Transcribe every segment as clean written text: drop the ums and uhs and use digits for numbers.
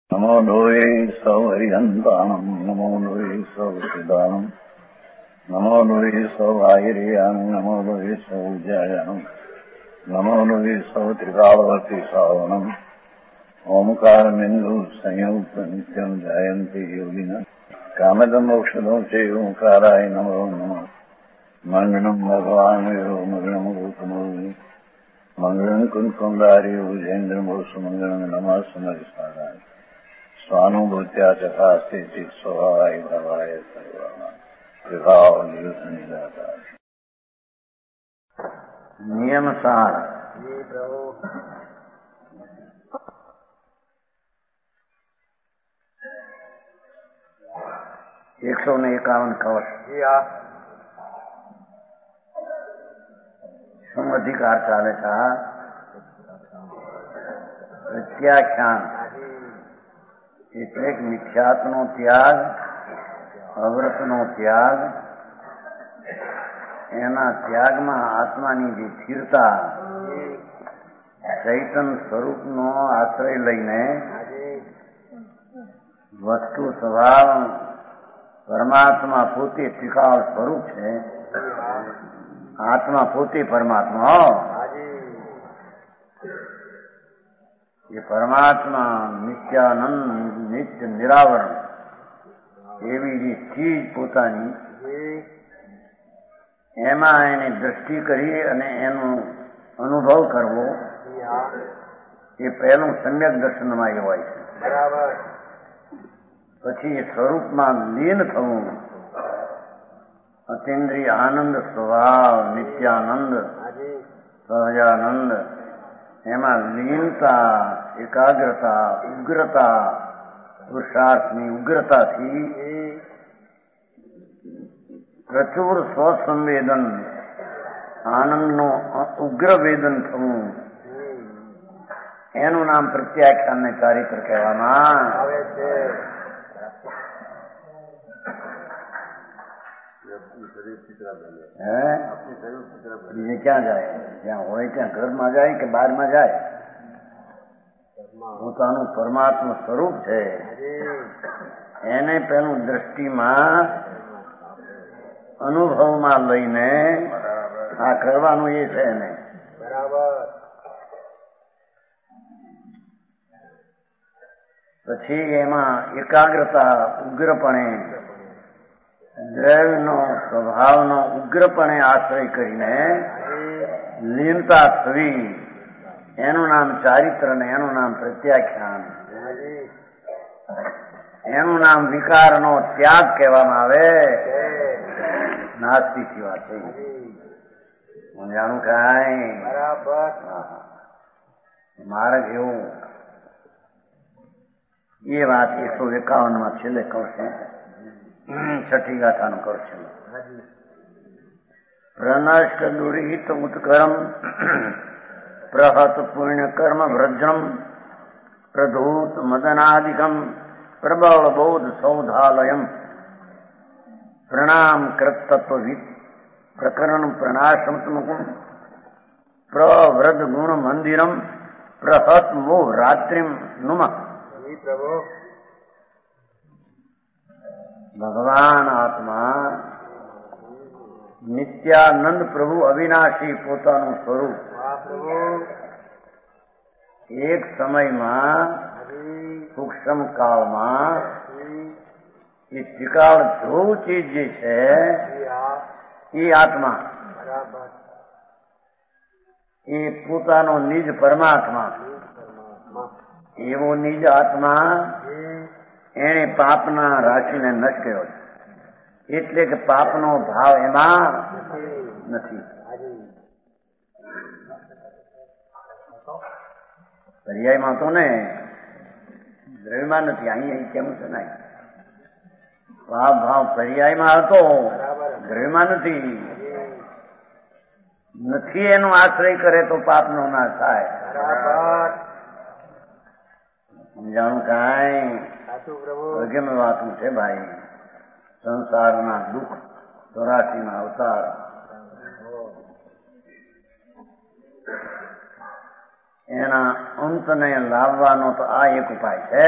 નમો લોહે સૌ હરિહંતાણમ નમો લોહે સૌ સિદાનમ નમો લોહે સૌ આહિર્યાનમ નમો લોહે સૌ જયાનમ નમો લોહે સૌ ત્રિકાળવતી સાવનમ ઓમકારમિંદુ સંયુક્ત નિત્યમ જયંતિ યોગિન કામદમ મોક્ષદો છે ઓંકારાય નમો નમઃ મંગળમ ભગવાન મંગળમ ગૌતમોની મંગળમ કુંકુંડારી વિજેન્દ્રમો સુમંગળમ નમઃ સમરિસારાય સ્વાનુભૂત્યા ચકાસ્તે સ્વભાવાય ભવાય સર્વમાં વિભાવ નિયુત નિરાકાર નિયમ સાર 151 કવચ શું અધિકાર ચાલે છે? પ્રત્યાખ્યાન એટલે મિથ્યાત્વનો ત્યાગ, અવ્રતનો ત્યાગ, એના ત્યાગમાં આત્માની જે સ્થિરતા, ચૈતન સ્વરૂપનો આશ્રય લઈને વસ્તુ સ્વભાવ પરમાત્મા પોતે ત્રિકાળ સ્વરૂપ છે. આત્મા પોતે પરમાત્મા, એ પરમાત્મા નિત્યાનંદ નિત્ય નિરાવરણ એવી જે ચીજ પોતાની, એમાં એની દ્રષ્ટિ કરી અને એનો અનુભવ કરવો, એ પહેલું સમ્યક દર્શનમાં એ હોય છે. બરાબર. પછી એ સ્વરૂપમાં લીન થવું, અતિન્દ્રિય આનંદ સ્વભાવ, નિત્યાનંદ, સહજાનંદ, એમાં લીનતા, એકાગ્રતા, ઉગ્રતા, પુરુષાર્થની ઉગ્રતાથી પ્રચુર સ્વસંવેદન, આનંદનો ઉગ્ર વેદન થવું, એનું નામ પ્રત્યાખ્યાનને ચારિત્ર કહેવામાં આવે છે. બીજે ક્યાં જાય? જ્યાં હોય ત્યાં ઘરમાં જાય કે બહારમાં જાય? પોતાનું પરમાત્મા સ્વરૂપ છે એને પેલું દ્રષ્ટિમાં અનુભવમાં લઈને આ કરવાનું એ છે ને. બરાબર. પછી એમાં એકાગ્રતા, ઉગ્રપણે, દ્રવ્યનો સ્વભાવનો ઉગ્રપણે આશ્રય કરીને લીનતા થવી, એનું નામ ચારિત્ર ને એનું નામ પ્રત્યાખ્યાન, એનું નામ વિકારનો ત્યાગ કહેવામાં આવે. નાસ્તી સિવા છે હું જાણું કાંઈ. બરાબર. માર્ગ એવું એ વાત 151 છેલ્લે કહશે. છઠ્ઠી ગાથાનું કર છે. પ્રનષ્ટ દુરિત ઉત્કરમ પ્રહત પુણ્ય કર્મ વ્રજ્રમ પ્રધૂત મદનાદિકમ પ્રબળ બોધ સૌધાલયમ પ્રણામ કૃતત્વવિદ પ્રકરણ પ્રણાશમત્મકુમ પ્રવ્રજ ગુણ મંદિરમ પ્રહત મોહ રાત્રિમ નુમ. ભગવાન આત્મા નિત્યાનંદ પ્રભુ અવિનાશી પોતાનું સ્વરૂપ એક સમયમાં સૂક્ષ્મ કાળમાં એ ત્રિકાળ ધ્રુવ ચીજ જે છે એ આત્મા, એ પોતાનો નિજ પરમાત્મા, એવો નિજ આત્મા એને પાપના રાશિને નષ્ટ કર્યો છે. એટલે કે પાપનો ભાવ એમાં નથી. પર્યાયમાં તો ને દ્રવ્યમાં નથી. અહીં કેમ છે ને પાપ ભાવ પર્યાયમાં હતો, દ્રવ્યમાં નથી. નથી એનો આશ્રય કરે તો પાપનો નાશ થાય. સમજાણું કાંઈ? કેમ વાતું છે ભાઈ? સંસારના દુઃખ 84 અવતાર એના અંતને લાવવાનો તો આ એક ઉપાય છે.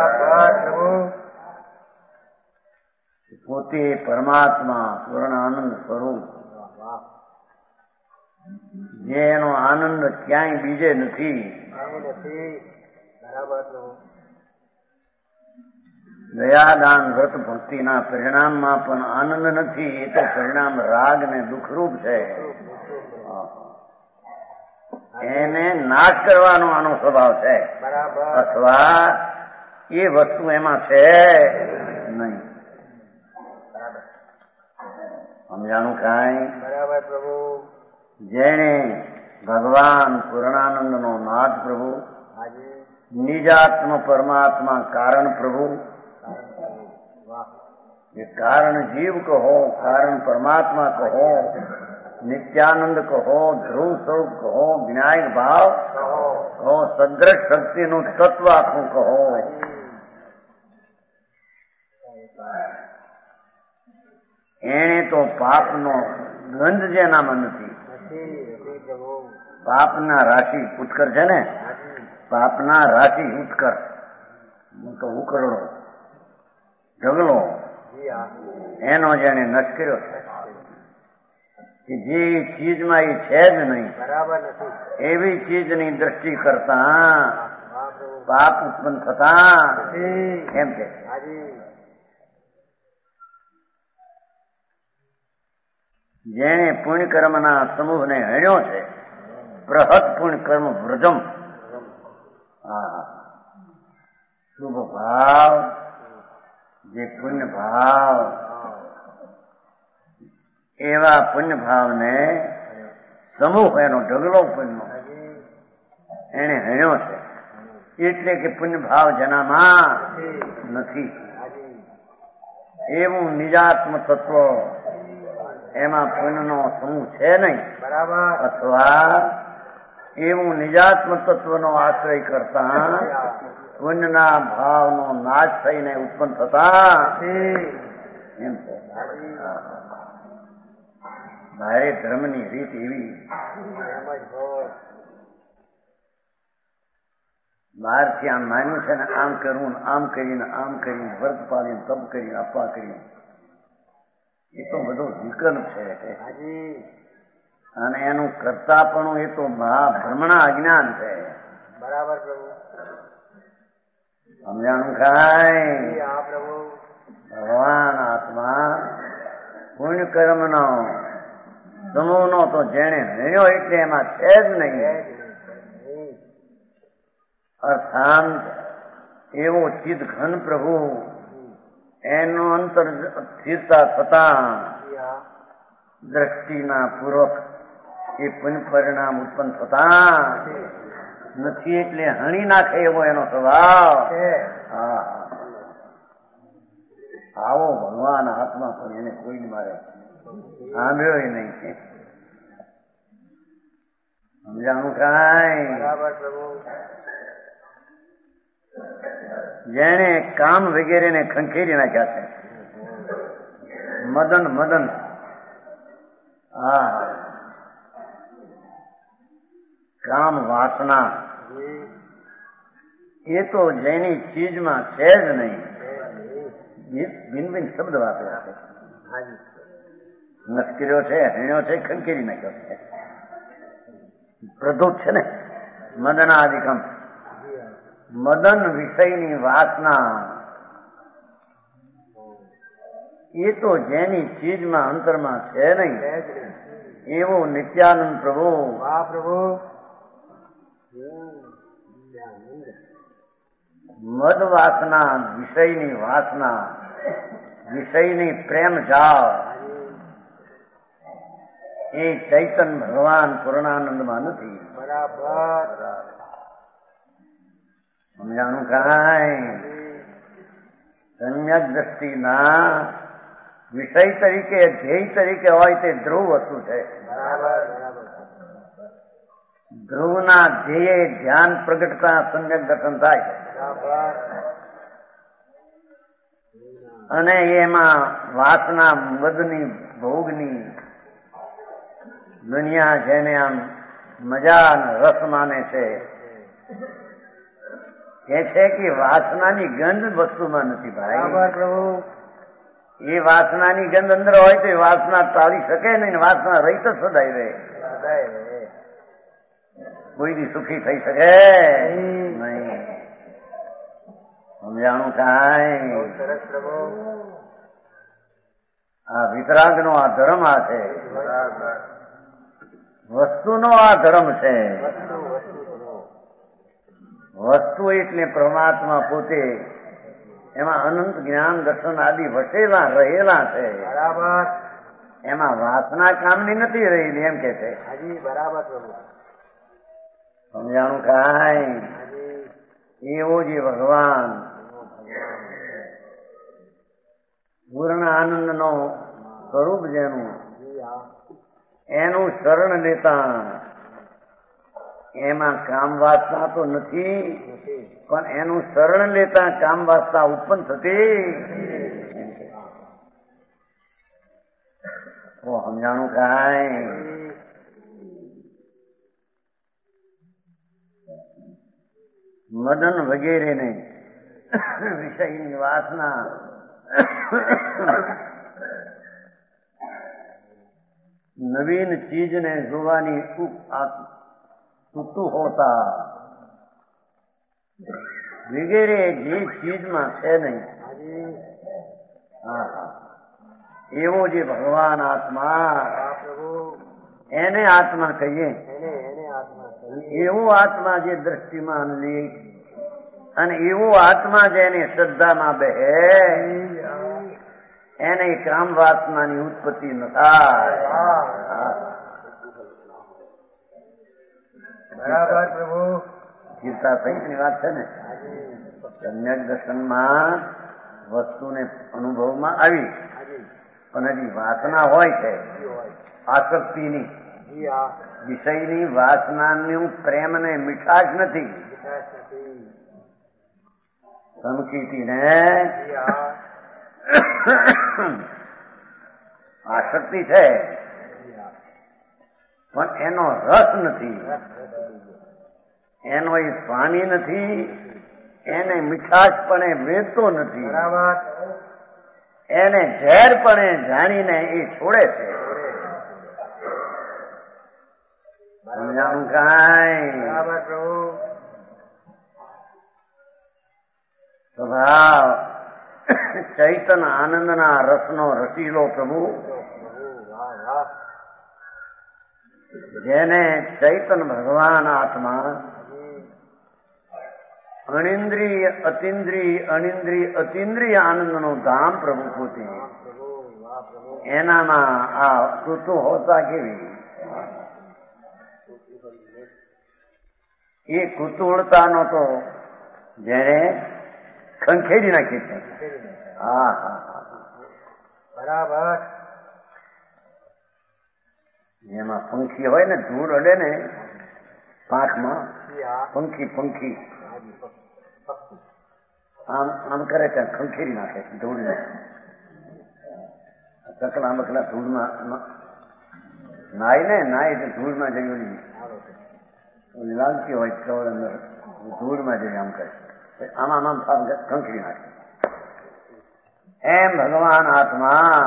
પોતે પરમાત્મા પૂર્ણ આનંદ સ્વરૂપ, જેનો આનંદ ક્યાંય બીજે નથી. દયાદાન વ્રત ભક્તિના પરિણામમાં પણ આનંદ નથી. એ તો પરિણામ રાગ ને દુઃખરૂપ છે. એને નાશ કરવાનો આનો સ્વભાવ છે, અથવા એ વસ્તુ એમાં છે નહીં. સમજાણું કાંઈ? બરાબર પ્રભુ. જેને ભગવાન પૂર્ણાનંદ નો નાથ પ્રભુ, નિજાત્મ પરમાત્મા કારણ પ્રભુ, ये कारण जीव कहो, कारण परमात्मा कहो, नित्यानंद कहो, ध्रुव स्वरूप कहो, विनायक भाव कहो, सदृश शक्ति નું તત્વ આખું કહો. એને તો પાપનો ગંધ જેનામાં નથી. પાપના રાશિ ઉત્કર છે ને, પાપના રાશિ ઉત્કર તો ઉકરડો ઢગલો એનો જેને નષ્ટ કર્યો છે. જે ચીજમાં એ છે જ નહીં એવી ચીજની દ્રષ્ટિ કરતા પાપ ઉત્પન્ન થતા એમ છે. જેને પુણ્ય કર્મના સમૂહને હણ્યો છે, બૃહદ પુણ્ય કર્મ વ્રજમ, શુભ ભાવ, જે પુણ્ય ભાવ, એવા પુણ્ય ભાવને સમૂહ એનો ઢગલો પુણ્યનો એને હણ્યો છે. એટલે કે પુણ્ય ભાવ જેનામાં નથી એવું નિજાત્મ તત્વ, એમાં પુણ્યનો સમૂહ છે નહીં. અથવા એવું નિજાત્મ તત્વનો આશ્રય કરતા પુણ્યના ભાવનો નાશ થઈને ઉત્પન્ન થતા એમ છે. મારે ધર્મની રીત એવી, બહારથી આમ માન્યું છે ને આમ કરવું ને આમ કરીને આમ કરીને વ્રત પાડીને તપ કરીને અપા કરીને, એ તો બધો વિકલ્પ છે. અને એનું કરતાપણું એ તો ભ્રમણા અજ્ઞાન છે. બરાબર પ્રભુ. સમજાણું કાંઈ? ભગવાન આત્મા પુણ્ય કર્મનો સમૂહનો તો જેણે હણ્યો એટલે એમાં છે જ નહીં. અર્થાંત એવો ચિદ ઘન પ્રભુ, એનો અંતર સ્થિરતા થતા દ્રષ્ટિના પૂર્વક એ પુણ્ય પરિણામ ઉત્પન્ન થતા નથી. એટલે હણી નાખે એવો એનો સ્વભાવ. આવો ભગવાન આત્મા પણ એને કોઈ મારે સાંભળ્યો નહીં. સમજાણું કાંઈ? જેને કામ વગેરેને ખંખેરી નાખ્યા છે, મદન મદન, કામ વાસના, એ તો જેની ચીજમાં છે જ નહીં. ભિન્ન ભિન્ન શબ્દ વાપર્યા છે. નસ્કર્યો છે, હણ્યો છે, ખંખેરી નાખ્યો છે. પ્રધુત છે ને મદનાદિકમ, મદન વિષયની વાસના, એ તો જેની ચીજમાં અંતરમાં છે નહીં એવો નિત્યાનંદ પ્રભુ. મદ વાસના, વિષયની વાસના, વિષયની પ્રેમ જાળ, એ ચૈતન ભગવાન પૂર્ણાનંદમાં નથી. સમજાણું કાંઈ? સમ્યક દ્રષ્ટિના વિષય તરીકે, ધ્યેય તરીકે હોય તે ધ્રુવ વસ્તુ છે. ધ્રુવના ધ્યેય ધ્યાન પ્રગટતા સમ્યક દર્શન થાય. અને એમાં વાસના મદની ભોગની દુનિયા જેને આમ મજા રસ માને છે, કે છે કે વાસનાની ગંધ વસ્તુમાં નથી ભાઈ. બરાબર પ્રભુ. એ વાસનાની ગંધ અંદર હોય તો એ વાસના ટાળી શકે નહીં. વાસના રહી તો સદાય રહે. કોઈની સુખી થઈ શકે નહીં. સમજાણું કાંઈ? સરસ પ્રભુ. આ વિતરાગનો આ ધર્મ આ છે. વસ્તુનો આ ધર્મ છે. વસ્તુ એટલે પરમાત્મા પોતે. એમાં અનંત જ્ઞાન દર્શન આદિ વસેલા રહેલા છે. બરાબર. એમાં વાસના કામની નથી રહેલી એમ કે છે. હાજી બરાબર પ્રભુ. સમજાણું કાંઈ? એવો જે ભગવાન પૂર્ણ આનંદનો સ્વરૂપ જેનું એનું શરણ લેતા એમાં કામ વાસના તો નથી, પણ એનું શરણ લેતા કામ વાસના ઉત્પન્ન થતી. સમજાણું કાંઈ? મદન વગેરેને વિષયની વાસના નવીન ચીજને જોવાની કુતૂહલતા વગેરે જે ચીજમાં છે નહીં, એવો જે ભગવાન આત્મા એને આત્મા કહીએ. એવો આત્મા જે દ્રષ્ટિમાં લે અને એવો આત્મા જેને શ્રદ્ધામાં બેહે એને કામ વાસનાની ઉત્પત્તિ ન થાય. બરાબર પ્રભુ. ચિંતા સહિતની વાત છે ને. સમ્યક દર્શનમાં વસ્તુને અનુભવમાં આવી પણ હજી વાસના હોય છે આસક્તિની, વિષયની વાસનાનું પ્રેમ ને મીઠાશ નથી. સંકીર્તિને આસક્તિ છે પણ એનો રસ નથી, એનો એ સ્વામી નથી, એને મીઠાશ પણ વેચતો નથી. એને ઝેર પણ જાણીને એ છોડે છે. સમજાણું કાંઈ? સ્વભાવ ચૈતન આનંદના રસનો રસીલો પ્રભુ જેને ચૈતન ભગવાન આત્મા અનિન્દ્રિય અતિન્દ્રિય આનંદનો ધામ પ્રભુ પોતે એનામાં આ કુતૂહલતા કેવી? એ કુતૂહલતાનો તો જેને ખંખેરી નાખી છે. બરાબર. એમાં પંખી હોય ને, ધૂળ અડે ને પાંખમાં, પંખી આમ આમ કરે ત્યાં ખંખેરી નાખે ધૂળને. ચકલા બકલા ધૂળમાં નાય તો ધૂળમાં જઈ લાગતી હોય કવર અંદર, ધૂળમાં જઈ આમ કરે, આમાં આમ ખંખેરી નાખે. એમ ભગવાન આત્મા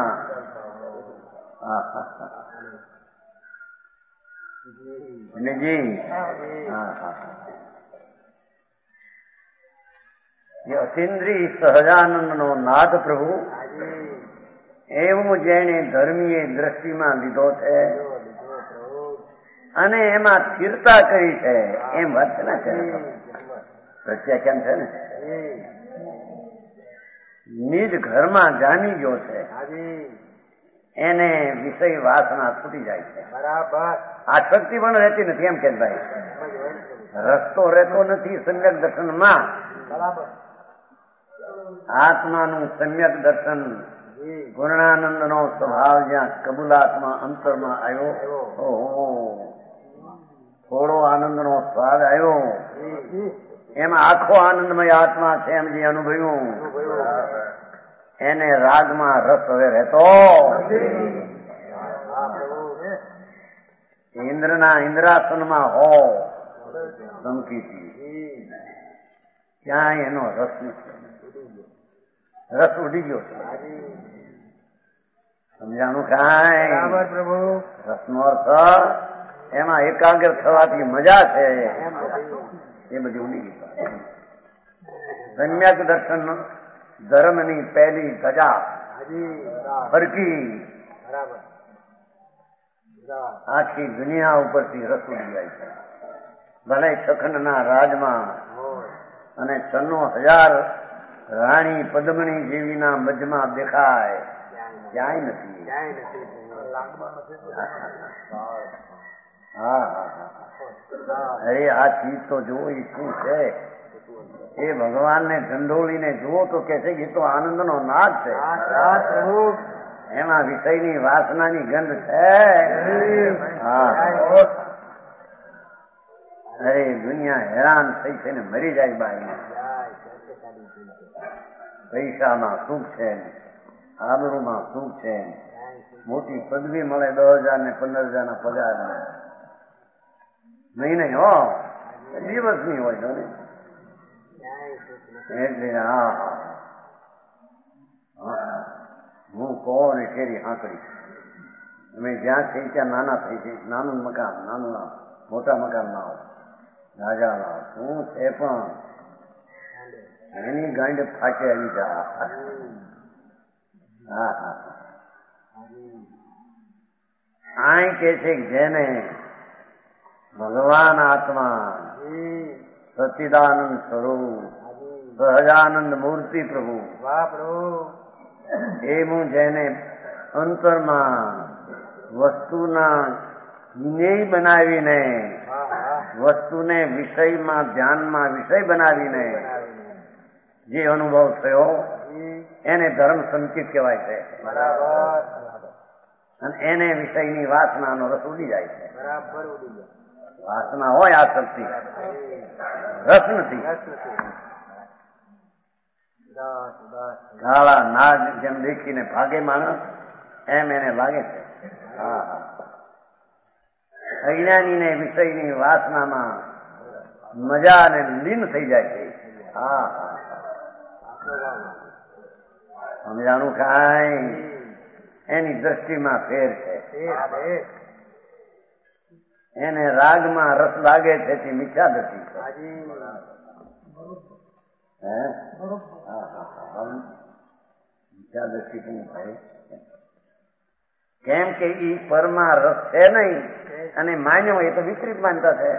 અતિન્દ્રિય સહજાનંદ નો નાદ પ્રભુ એવું જેને ધર્મીએ દ્રષ્ટિમાં લીધો છે અને એમાં સ્થિરતા કરી છે એમ વાત છે ને. પ્રત્યા કેમ છે ને, નિજ ઘરમાં જામી ગયો છે એને વિષય વાસના છૂટી જાય છે. બરાબર. આસક્તિ પણ રહેતી નથી એમ કે ભાઈ, રસ્તો રહેતો નથી સમ્યક દર્શનમાં. બરાબર. આત્માનું સમ્યક દર્શન પૂર્ણાનંદ નો સ્વભાવ જ્યાં કબૂલાત્મા અંતરમાં આવ્યો, થોડો આનંદ નો સ્વાદ આવ્યો, એમાં આખો આનંદમય આત્મા છે એમ જે અનુભવ્યું એને રાગમાં રસ હવે રહેતો. ઇન્દ્રના ઇન્દ્રાસનમાં હો ચમકીથી ક્યાંય એનો રસ નથી, રસ ઉડી ગયો છે. સમજાણું કાંઈ? પ્રભુ રસનો અર્થ એમાં એકાગ્ર થવાથી મજા છે એ બધી ઉડી ગઈ. સમ્યક દર્શન ધર્મની પહેલી ધજા ફરકી આખી દુનિયા ઉપરથી રસ ઉડી જાય છે. ભલે છખંડના રાજમાં અને 96,000 રાણી પદ્મણી જેવીના મજમાં દેખાય, ક્યાંય નથી. હા અરે આ ચીજ તો જુઓ, એ શું છે? એ ભગવાનને ઝંડોળીને જુઓ તો કે છે એ તો આનંદનો નાદ છે. એમાં વિષયની વાસનાની ગંધ છે. હા અરે દુનિયા હેરાન થઈ છે ને મરી જાય બાઈ. પૈસામાં સુખ છે, આબરૂમાં સુખ છે, મોટી પદવી મળે 10,000 ને 15,000 ના પગાર નહીં હો, દિવસની હોય તો એટલે હા હું કહો ને કેરી હાંકડી. અમે જ્યાં થઈ ત્યાં નાના થઈ છે. નાનું મકાન, નાનું ના મોટા મકાન ના હોય, રાજા ના શું છે પણ એની ગાંડ ફાટે આવી જા. હા આય કે છે જેને ભગવાન આત્મા સચ્ચિદાનંદ સ્વરૂપ સહજાનંદ મૂર્તિ પ્રભુ એવું જેને અંતરમાં વસ્તુના જ્ઞેય બનાવીને, વસ્તુને વિષયમાં ધ્યાનમાં વિષય બનાવીને જે અનુભવ થયો એને ધર્મ સંચિત કહેવાય છે. અને એને વિષયની વાસનાનો રસ ઉડી જાય છે. વાસના હોય આ શક્તિ, રસ નથી. કાળા નાગ જેમ દેખીને ભાગે માણસ એમ એને લાગે છે. અજ્ઞાનીને વિષયની વાસનામાં મજા અને લીન થઈ જાય છે. સમજાણું કાંઈ? એની દ્રષ્ટિમાં ફેર છે. એને રાગમાં રસ લાગે છે તે મિથ્યા દ્રષ્ટિ છે. મિથ્યા દ્રષ્ટિ શું થાય? કેમ કે ઈ પરમાં રસ છે નહીં અને માન્યો એ તો વિપરીત માનતા છે.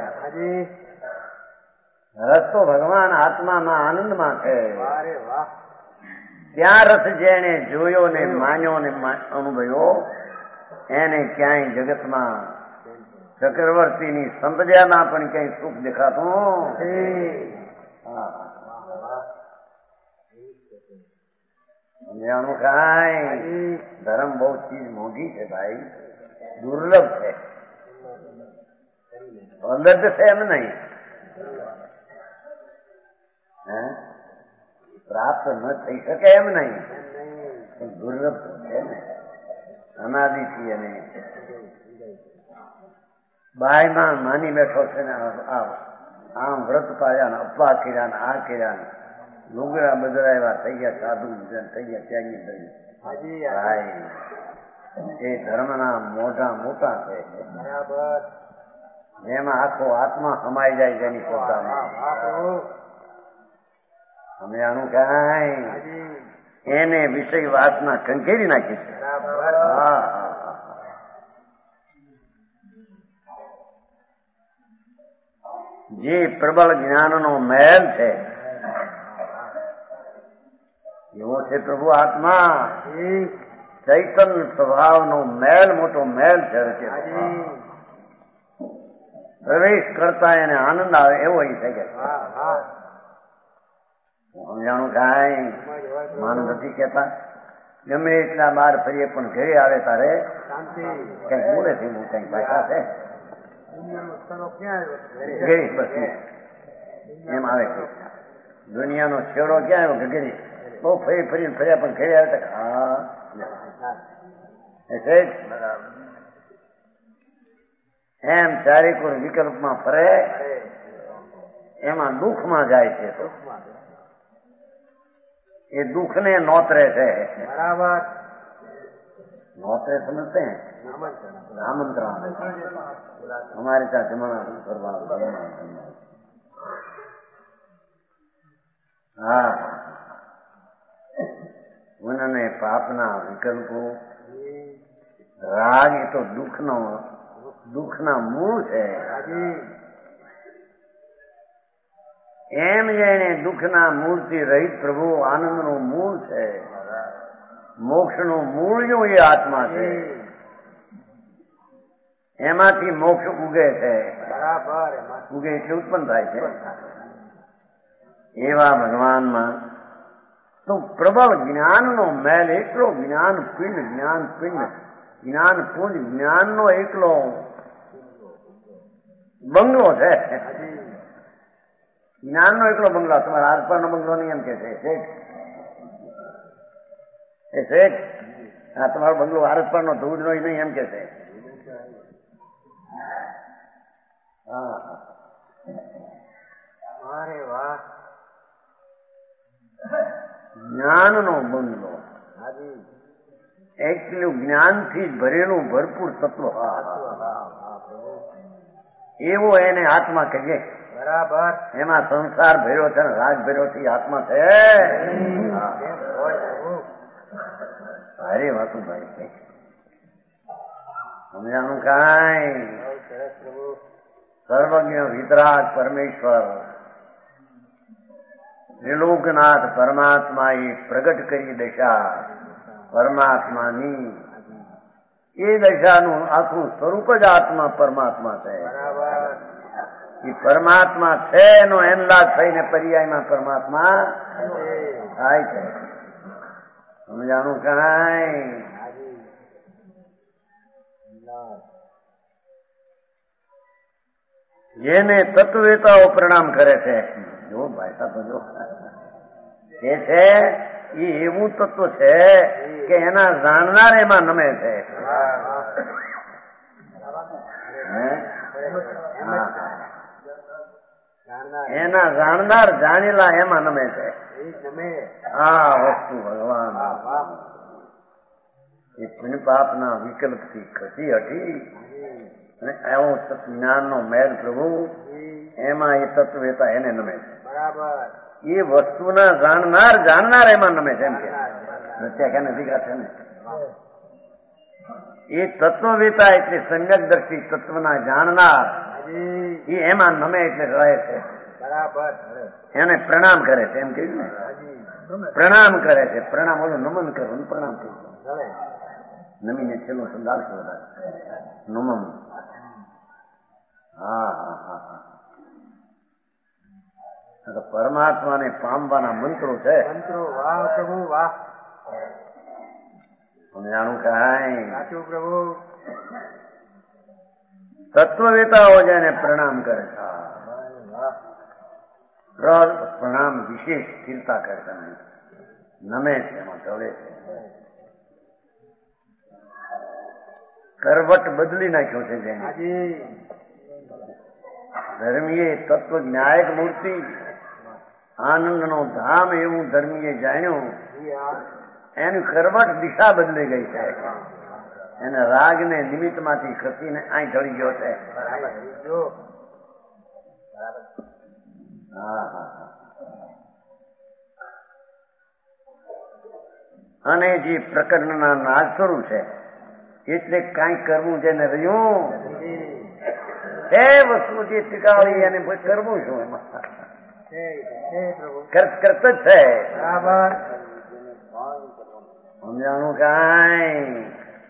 રસ તો ભગવાન આત્મામાં આનંદમાં છે. ત્યાં રસ જેને જોયો ને માન્યો ને અનુભવ્યો એને ક્યાંય જગતમાં ચક્રવર્તીની સંપદામાં પણ ક્યાંય સુખ દેખાતું. જાણું કાંઈ? ધર્મ બહુ ચીજ મોંઘી છે ભાઈ, દુર્લભ છે. અલગ છે એમ નહીં, પ્રાપ્ત ન થઈ શકે એમ નહીં, પણ દુર્લભ છે ને અનાદિથી. અને બાયમાં માની બેઠો છે ને આમ વ્રત પાડ્યા ને અપવા કર્યા ને આ કર્યા ને લુગડા બદલાવ્યા થઈ ગયા, સાધુ થઈ ગયા, ત્યાગી થઈ ગયા. ભાઈ એ ધર્મના મોઢા મોટા છે. જેમાં આખો આત્મા સમાઈ જાય તેની પોતામાં. સમજાણું કાંઈ? એને વિષય વાસના કંકેરી નાખી છે. જે પ્રબળ જ્ઞાનનો મહેલ છે એવો છે પ્રભુ આત્મા. ચૈતન્ય સ્વભાવનો મહેલ, મોટો મહેલ છે. પ્રવેશ કરતા એને આનંદ આવે એવો એ છે. સમજાણું કાંઈ? માન નથી કેતા ગમે એટલા બહાર ફરીએ પણ ઘરે આવે તારે કઈક બોલે છે, કઈક ભાષા છે એમ આવે છે. દુનિયાનો છેડો ક્યાં આવ્યો? ઘરે બહુ ફરી ફરીને ફર્યા પણ ઘરે આવે એમ ચારેકોર વિકલ્પમાં ફરે એમાં દુઃખમાં જાય છે. દુઃખમાં. એ દુઃખને નોતરે છે. બરાબર. नौते समझते हैं आमंत्रण हमारे साथ जमाना करवा. हाँ उन्होंने पापना विकल्पो राग तो દુઃખના મૂળ છે. એમ જેને દુઃખના મૂળથી રહિત પ્રભુ આનંદનું મૂળ છે. મોક્ષનું મૂળનું એ આત્મા છે. એમાંથી મોક્ષ ઉગે છે. બરાબર. ઉગે એટલે ઉત્પન્ન થાય છે. એવા ભગવાનમાં તો પ્રબળ જ્ઞાનનો મેલ એકલો જ્ઞાન પુંજ જ્ઞાનનો એકલો બંગલો છે. જ્ઞાનનો એકલો બંગલો. તમારા આસપાસનો બંગલો નહીં એમ કે છે શેઠ આ તમારો બંગલો આરસપારનો ધૂળ નો નહીં એમ કે છે. જ્ઞાનનો બંગલો એટલું જ્ઞાનથી ભરેલું ભરપૂર તત્વ એવો એને આત્મા કહીએ. બરાબર. એમાં સંસાર ભર્યો છે રાગ ભર્યો છે આત્મા છે. સારી વાતું ભાઈ છે. સમજાનું કાંઈ સર્વજ્ઞ વિતરાગ પરમેશ્વર ત્રિલોકનાથ પરમાત્મા એ પ્રગટ કરી દશા પરમાત્માની એ દશાનું આખું સ્વરૂપ જ આત્મા પરમાત્મા છે. એ પરમાત્મા છે એનો એનલાદ થઈને પર્યાયમાં પરમાત્મા થાય છે. સમજાનું કાંઈ જેને તત્વવેતાઓ પ્રણામ કરે છે. જો ભાઈ સાહેબ જો એ છે એ એવું તત્વ છે કે એના જાણનાર એમાં નમે છે. એના જાણનાર જાણેલા એમાં નમે છે. આ વસ્તુ ભગવાન એ પુણ્ય પાપના વિકલ્પથી ખસી હટી અને એવો જ્ઞાનનો મેલ પ્રભુ એમાં એ તત્વવેતા એને નમે છે. એ વસ્તુના જાણનાર એમાં નમે છે. એમ કે નત્યા કે દીકરા છે ને એ તત્વવેતા એટલે સમ્યકદર્શી તત્વના જાણનાર એ એમાં નમે એટલે રહે છે. એને પ્રણામ કરે છે. એમ કહ્યું ને પ્રણામ કરે છે. પ્રણામ ઓલું નમન કરવું પ્રણામ કરવું નમીને છેલ્લો સંદાલ નમન. પરમાત્માને પામવાના મંત્રો છે. સમજાણું કાંઈ તત્વવેતાઓ જેને પ્રણામ કરે છે પ્રણામ વિશેષ સ્થિરતા કરે છે. નમે છે એમાં ઢળે છે. કરવટ બદલી નાખ્યો છે જેને ધર્મીએ તત્વ ન્યાયક મૂર્તિ આનંદનો ધામ એવું ધર્મીએ જાણ્યું એની કરવટ દિશા બદલી ગઈ છે. એને રાગને નિમિત્તમાંથી ખસીને અહીં ઢળી ગયો છે. અને જે પ્રકરણના નાદ સ્વરૂપ છે એટલે કાંઈ કરવું જેને રહ્યું એ વસ્તુ જે ટીકાવી એને કરવું શું એમાં કરત જ છે. સમજાણું કાંઈ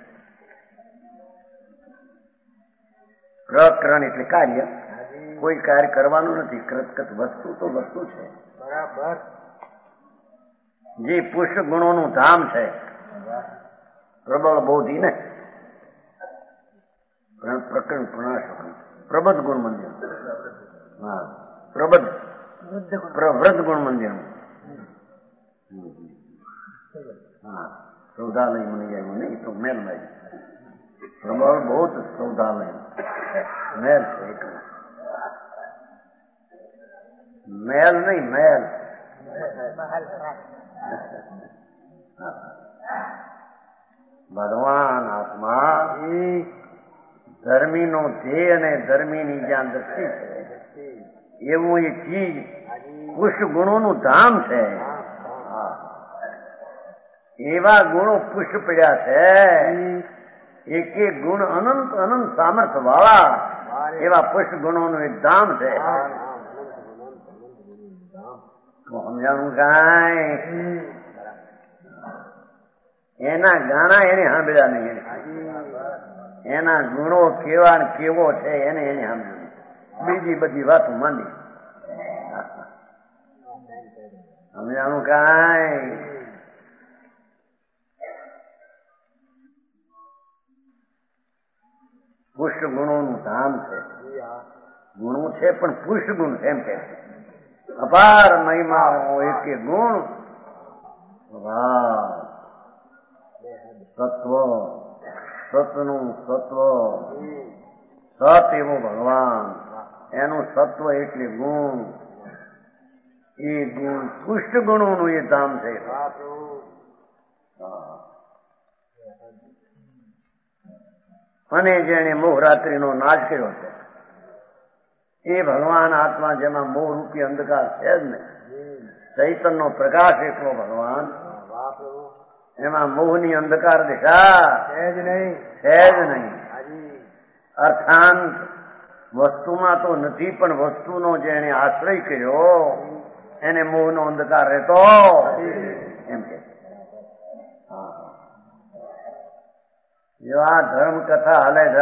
પ્રકરણ એટલે કાર્ય. કોઈ કાર્ય કરવાનું નથી. કૃતકૃત વસ્તુ તો વસ્તુ છે. જે પુષ્પ ગુણોનું ધામ છે પ્રબળ બોધિ ને પ્રકરણ પ્રબધ ગુણ મંદિર. હા પ્રવૃદ્ધ ગુણ મંદિર. હા સૌદાલય મની જાય નહીં તો મેલ નહીં. પ્રબળ બહુ સૌદાલય મેલ છે. મેલ નહીં, મેલ. ભગવાન આત્મા ધર્મીનો ધ્યેય અને ધર્મીની જ્યાં દ્રષ્ટિ છે એવું એ ચીજ પુષ્પ ગુણોનું ધામ છે. એવા ગુણો પુષ્પ પડ્યા છે, એક એક ગુણ અનંત અનંત સામર્થ્ય વાળા એવા પુષ્પ ગુણોનું એક ધામ છે. સમજાણું કાંઈ? એના ગાણા એને સાંભળ્યા નહીં, એના ગુણો કેવા કેવો છે એને સાંભળ્યું, બીજી બધી વાતો માંડી. સમજાણું કાંઈ? પુષ્પ ગુણોનું ધામ છે. ગુણો છે પણ પુષ્પ ગુણ એમ કે અપાર મહિમા એક ગુણ સત્વ, સતનું સત્વ, સત એવો ભગવાન, એનું સત્વ એટલે ગુણ. એ ગુણ પુષ્ટ ગુણોનું એ ધામ છે. અને જેને મોહરાત્રિનો નાશ કર્યો છે એ ભગવાન આત્મા, જેમાં મોહ રૂપી અંધકાર છે જ નહીં, ચૈતનનો પ્રકાશ એટલો ભગવાન, એમાં મોહની અંધકાર દિશા છે જ નહીં. અર્થાંત વસ્તુમાં તો નથી, પણ વસ્તુનો જેને આશ્રય કર્યો એને મોહનો અંધકાર રહેતો એમ કે. આ ધર્મ કથા હાલે છે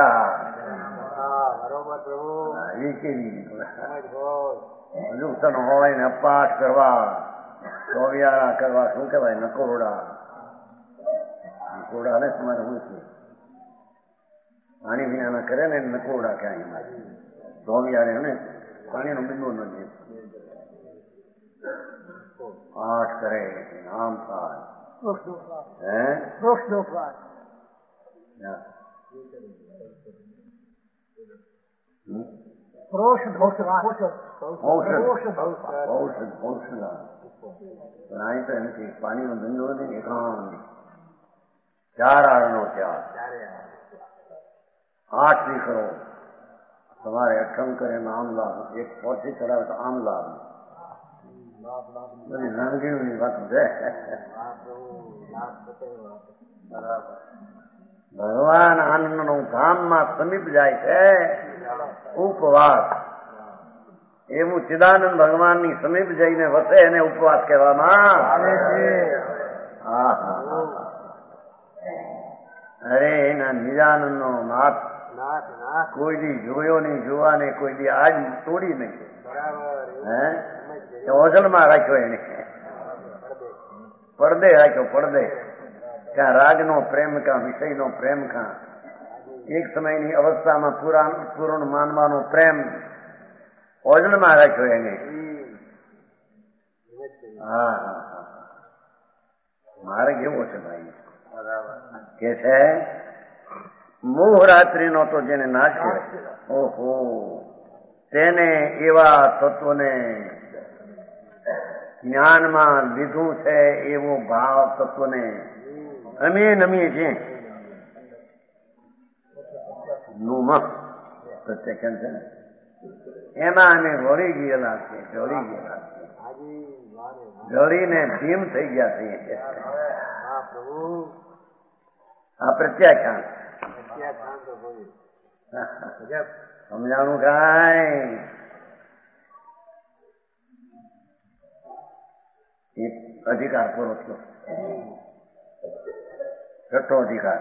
હજુસન હોય ને અપાઠ કરવા, ચોવિયાળા કરવા, શું કહેવાય, નકોરડા. નકોરડા ને તમારે શું છે, પાણી વિના કરે ને નકોરડા ક્યાંય. ચોવિયાળે ને પાણીનો બિંદુ નથી, પાઠ કરે નામ થાય. પાણીનો ધંધો નથી, 4 આળનો ત્યાગ, 8 દીકરો. તમારે અઠમ કરે આમ લાભ, એક પોથી કરાવે તો આમ લાભ. બધી નાનગીની વાત છે. ભગવાન આનંદનો ધામમાં સમીપ જાય છે. ઉપવાસ એવું ચિદાનંદ ભગવાનની સમીપ જઈને વસે એને ઉપવાસ કહેવામાં આવે છે. અરે એના નિજાનંદનો નાથ કોઈ દી જોયો નહીં, જોવાને કોઈ દી આજ તોડી નહીં. ઓઝલમાં રાખ્યો એને, પડદે રાખ્યો, પડદે. ક્યાં રાગનો પ્રેમ, ક્યાં વિષયનો પ્રેમ, ક્યાં એક સમયની અવસ્થામાં પૂર્ણ માનવાનો પ્રેમ ઓજળમાં રાખ્યો એને. માર્ગ એવો છે ભાઈ કે છે મોહરાત્રિનો તો જેને નાશ કર્યો, ઓહો, તેને એવા તત્વને જ્ઞાનમાં લીધું છે, એવો ભાવ તત્વને અમે નમીએ છીએ. નું પ્રત્યક્ષ છે ને, એમાં અમે વળી ગયેલા છીએ, જળીને ભીમ થઈ ગયા છીએ. આ પ્રત્યાખ્યાન સમજાણું કાંઈ? એક અધિકાર પૂરો થયો, 6ઠ્ઠો અધિકાર.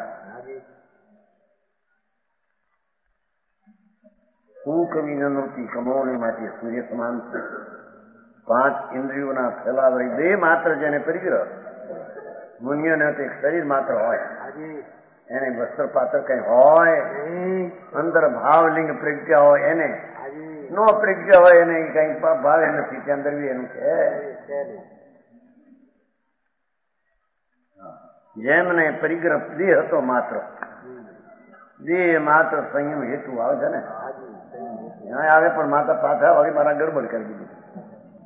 સુખ વિનોતી કમોણીમાંથી સૂર્ય સમાન છે. 5 ઇન્દ્રિયોના ફેલાવરી 2 માત્ર જેને પરિગ્રહ, મુનિઓને તો એક શરીર માત્ર હોય, એને વસ્ત્ર પાત્ર કઈ હોય, અંદર ભાવલિંગ પ્રજ્ઞા હોય, એને નો પ્રજ્ઞા હોય, એને કઈ ભાવે નથી, ત્યાં અંદર બી એનું છે. જેમને પરિગ્રહ દેહ હતો માત્ર, દેહ માત્ર સંયમ હેતુ આવે છે ને, આવે પણ માતા પાછા વાળી મારા ગડબડ કરી દીધી.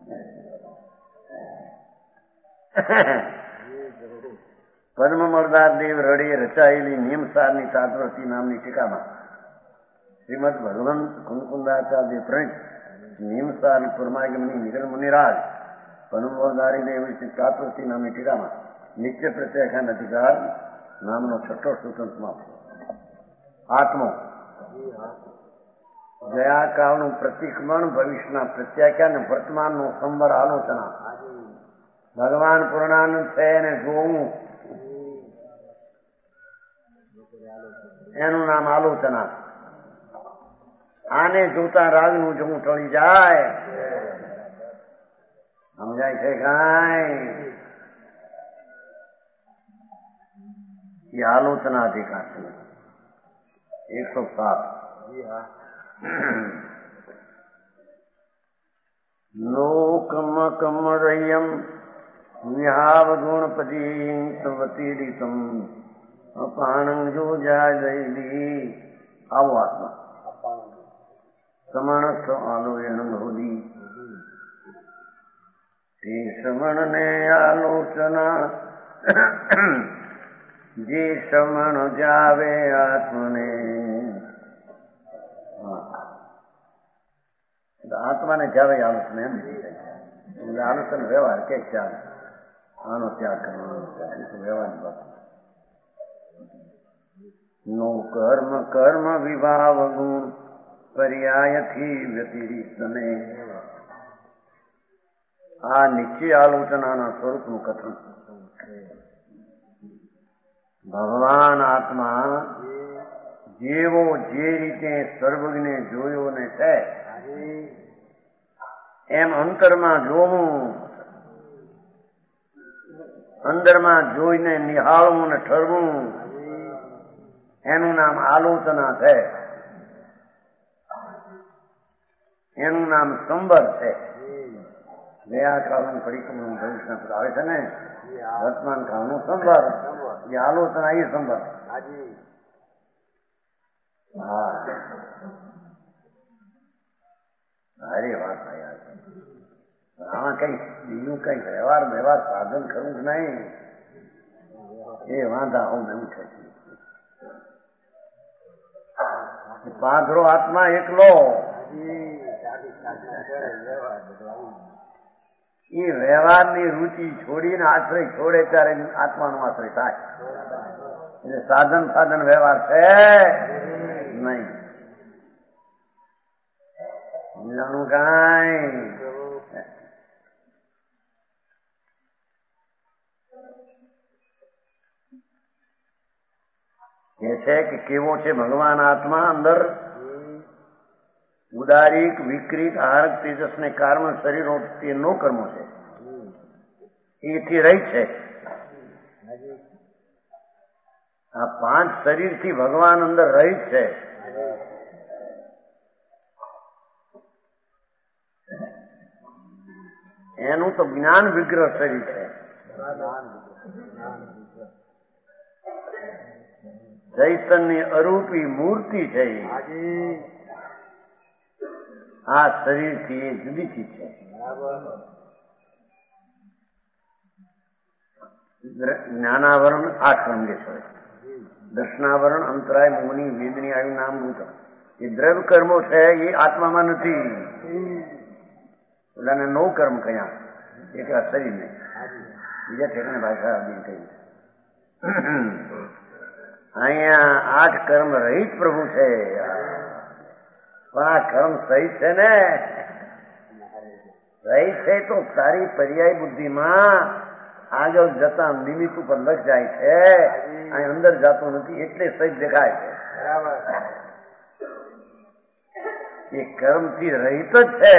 પદ્મમળદાસ દેવ રડે રચાયેલી નિયમસારની તાત્વર્તી નામની ટીકામાં શ્રીમદ ભગવંત કુંકુંદાચાર્ય પ્રણિત નિયમસાર પુરમાગમની નિગલ મુનિરાજ પદ્મમળદારી દેવ તાત્વર્તી નામની ટીકામાં નિત્ય પ્રત્યાખ્યાન અધિકાર નામનો છઠ્ઠો સૂત્ર સમાપ્ત. આત્મો ગયા કાળનું પ્રતિક્રમણ, ભવિષ્યના પ્રત્યાખ્યાન, વર્તમાનનું સંવર આલોચના. ભગવાન પૂર્ણાનંદ છે એને જોવું એનું નામ આલોચના. આને જોતા રાગનું જવું ટળી જાય. સમજાય છે કાંઈ? એ આલોચના અધિકાર છે. 107 લોકમકમરયમ વિહાવ ગુણપદી વતીડિતમ અપાણંગ જો જાય. આવો આત્મા સમણસ્થ આલોયન હોદી તે શ્રવણ ને આલોચના જે શ્રવણ જાવે આત્મને. આત્માને જાવે આલોચના એમ દીધી. આલોચન વ્યવહાર કે ચાલે આનો ત્યાગ કરવાનો વ્યવહારની વાત. નો કર્મ કર્મ વિભાવ ગુણ પર્યાયથી વ્યતિરિક્તને. આ નીચે આલોચનાના સ્વરૂપનું કથન. ભગવાન આત્મા જેવો જે રીતે સર્વજ્ઞે જોયો ને છે એમ અંતરમાં જોવું, અંદરમાં જોઈને નિહાળવું ને ઠરવું એનું નામ આલોચના છે. એનું નામ સંબર છે. ગયા કાળનું પરિક્રમણ ભવિષ્ય આવે છે ને વર્તમાન કાળનું સંબર. એ આલોચના એ સંબર. હા સારી વાત. આમાં કઈ બીજું કઈ વ્યવહાર સાધન ખરું જ નહીં. એ વાંધા હું એવું છે. પાંધરો આત્મા એકલો એ વ્યવહારની રુચિ છોડીને આશ્રય છોડે ત્યારે આત્માનો આશ્રય થાય. એટલે સાધન વ્યવહાર છે નહીં. જાણું કાંઈ એ છે કે કેવો છે ભગવાન આત્મા અંદર ઉદારીક વિકૃત આહારક તેજસ ને કારણ શરીરો તે નો કર્મો છે એથી રહી છે. આ 5 શરીરથી ભગવાન અંદર રહી છે. એનું તો જ્ઞાન વિગ્રહ શરીર છે. ચૈતન્ય અરૂપી મૂર્તિ છે. આ શરીરથી એ જુદીથી છે. જ્ઞાનાવરણ 8 રંગેશ્વર, દર્શનાવરણ અંતરાય મોની વેદની આવ્યું નામ ભૂત. એ દ્રવ્ય કર્મો છે એ આત્મામાં નથી. બધાને 9 કર્મ કયા એકલા શરીરને બીજા ઠેકાણે ભાષા આપી કહી. અહીંયા 8 કર્મ રહિત પ્રભુ છે. પણ આ કર્મ સહિત છે ને, રહિત છે તો તારી પર્યાય બુદ્ધિમાં આગળ જતા નિમિત્ત ઉપર લગ જાય છે. અહીં અંદર જતું નથી એટલે સહિત દેખાય છે. એ કર્મથી રહિત જ છે.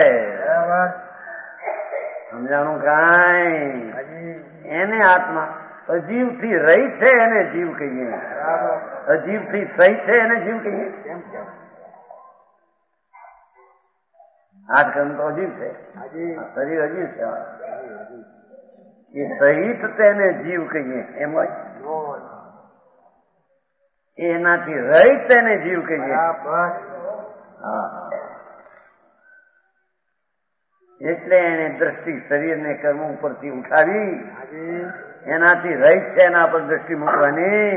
સમજાણું કાંઈ? એને આત્મા અજીવથી રહિત છે એને જીવ કહીએ. અજીવથી સહિત છે એને જીવ કહીએ. 8 કર્મ તો અજીવ છે. શરીર અજીવ છે. એ સહિત તેને જીવ કહીએ એમ હોય. એનાથી રહિત તેને જીવ કહીએ. હા એટલે એને દ્રષ્ટિ શરીરને કર્મ ઉપરથી ઉઠાવી એનાથી રહિત છે એના પર દ્રષ્ટિ મૂકવાની.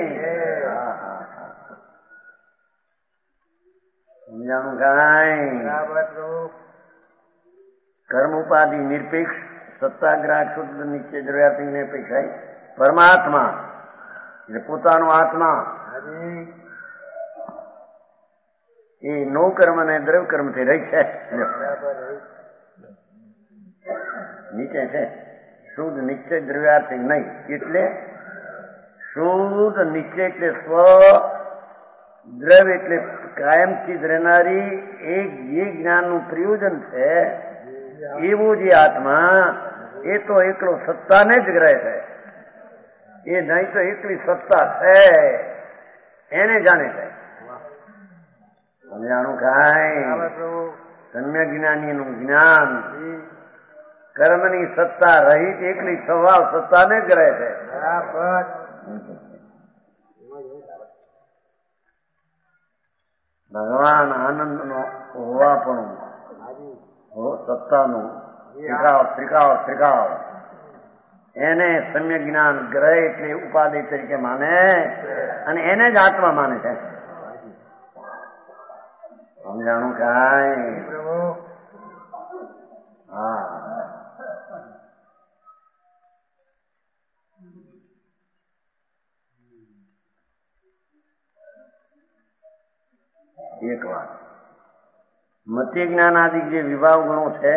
સમજાણું કાંઈ? કર્મ ઉપાધિ નિરપેક્ષ સત્તાગ્રાહ શુદ્ધ નીચે દ્રવ્યાથી અપેક્ષાય પરમાત્મા એટલે પોતાનો આત્મા એ નો કર્મ અને દ્રવ્ય કર્મ થી રહી છે. નીચે છે શુદ્ધ નિશ્ચય દ્રવ્યાર્થી નહીં. એટલે શુદ્ધ નિશ્ચય એટલે સ્વ, દ્રવ્ય એટલે કાયમથી જ રહેનારી એક જે જ્ઞાનનું પ્રયોજન છે એવો જે આત્મા એ તો એકલો સત્તાને જ ગ્રહે છે. એ નહીં તો એકલી સત્તા છે એને જાણે છે. સમજાણું કાંઈ? સમ્યક જ્ઞાનીનું જ્ઞાન કર્મની સત્તા રહિત એકલી સ્વભાવ સત્તાને જ રહે છે. ભગવાન આનંદનો હોવાપણું સત્તાનું ત્રિકાળ એને સમ્યક જ્ઞાન ગ્રહ એટલે ઉપાધિ તરીકે માને અને એને જ આત્મા માને છે. સમજાણું કાંઈ? હા. એક વાત મતિ જ્ઞાન આદિ જે વિભાવ ગુણો છે,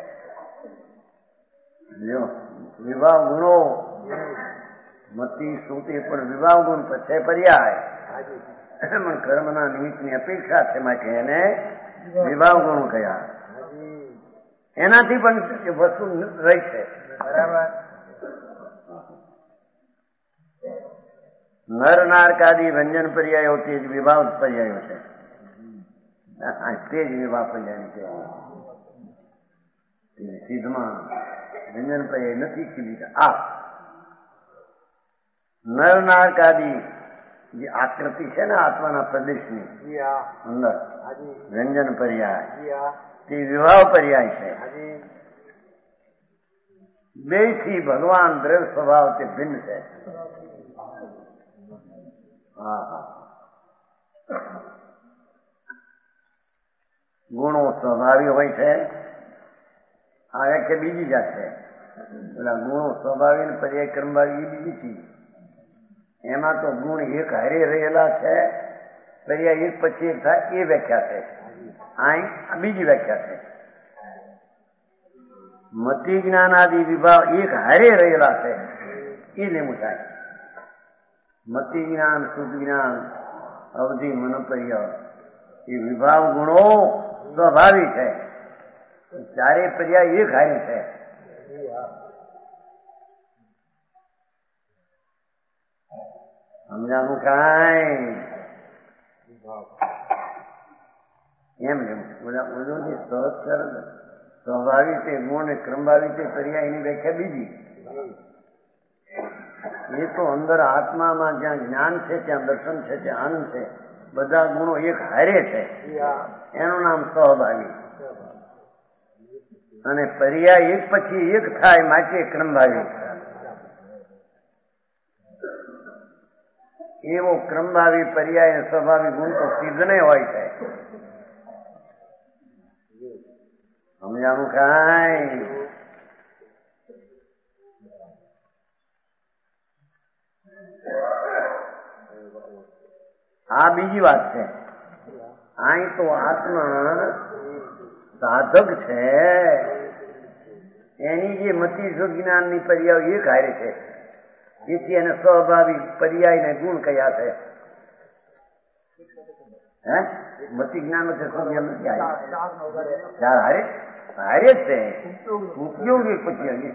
વિભાવ ગુણો મતિ શ્રુતિ પણ વિભાવ ગુણ છે પર્યાય પણ કર્મના નિમિત્તની અપેક્ષા છે માટે એને વિભાવ ગુણો કયા. એનાથી પણ વસ્તુ રહી છે. બરાબર. નર નારકાદી વ્યંજન પર્યાયો તે જ વિભાવ પર્યાયો છે. તે જ વિભાવ પર્યાય કહેવાય. સિદ્ધમાં વ્યંજન પર્યાય નથી કીધી. આ નર નારકાદી જે આકૃતિ છે ને આત્માના પ્રદેશની અંદર વ્યંજન પર્યાય તે વિભાવ પર્યાય છે. બે થી ભગવાન દ્રવ્ય સ્વભાવ તે ભિન્ન છે. ગુણો સ્વભાવી હોય છે. આ વ્યાખ્યા બીજી જાત છે. પેલા ગુણો સ્વભાવી ને પર્યાય કર્મભાવી એ બીજી ચીજ. એમાં તો ગુણ એક હારે રહેલા છે, પર્યાય એક પછી એક થાય એ વ્યાખ્યા છે. આ બીજી વ્યાખ્યા છે. મતિ જ્ઞાન આદિ વિભાવ એક હારે રહેલા છે એ લેવું થાય. મતિ જ્ઞાન, શુદ્ધ જ્ઞાન, અવધિ, મનોપર્ય એ વિભાવ ગુણો સ્વાભાવિક છે. ચારે પર્યાય એક હારી છે. સમજાનું કાંઈ? એમ બોલો જે સહજ સ્વાભાવિક છે ગુણ ને ક્રમભાવિક છે પર્યાય એની વ્યાખ્યા બીજી. એ તો અંદર આત્મામાં જ્યાં જ્ઞાન છે ત્યાં દર્શન છે ત્યાં આનંદ છે બધા ગુણો એક હારે છે એનું નામ સ્વાભાવિક. અને પર્યાય એક પછી એક થાય માટે ક્રમભાવિક. એવો ક્રમભાવી પર્યાય સ્વાભાવિક ગુણ તો સિદ્ધને હોય છે. સમજાણું કાંઈ? આ બીજી વાત છે. અહીં તો આત્મા સાધક છે એની જે મતિ જ્ઞાનની પર્યાય એક હારે છે એથી એને સ્વાભાવિક પર્યાય ને ગુણ કયા છે. હે મતિ જ્ઞાન નથી ચાર હારે હારે જ છે. ઉપયોગી પછી